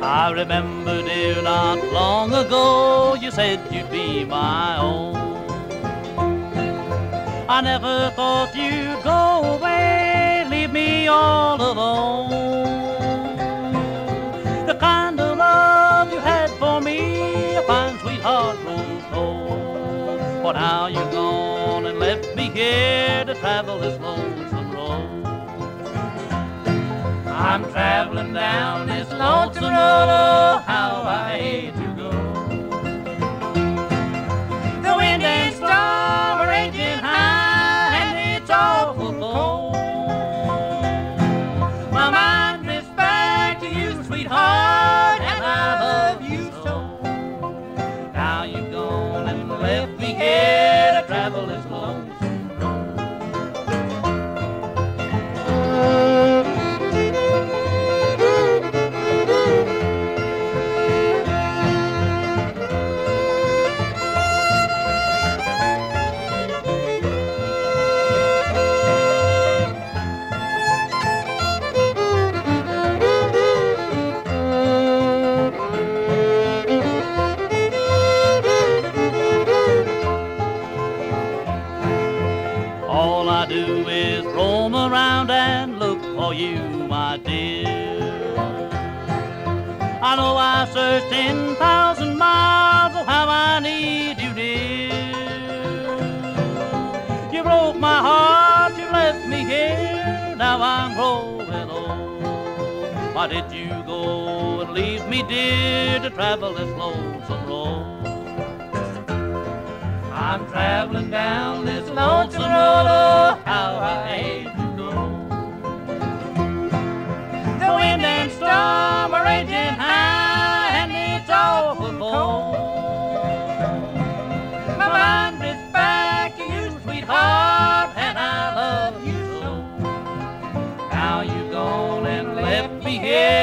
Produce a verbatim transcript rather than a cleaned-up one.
I remember, dear, not long ago you said you'd be my own. I never thought you'd go away, leave me all alone. The kind of love you had for me, a fine sweetheart grows cold. But now you're gone and left me here to travel this lonesome road. I'm traveling down this lonesome road, oh, how I hate to go. The wind and storm are raging high, and it's awful cold. My mind drifts back to you, sweetheart, and I love you so. Now you've gone and left me here to travel this lonesome road. All I do is roam around and look for you, my dear. I know I searched ten thousand miles, oh how I need you, dear. You broke my heart, you left me here, now I'm growing old. Why did you go and leave me, dear, to travel this lonesome road? I'm traveling down this lonesome road, oh, how I hate to go. The wind and storm are raging high, and it's awful cold. My mind drifts back to you, sweetheart, and I love you so. Now you've gone and left me here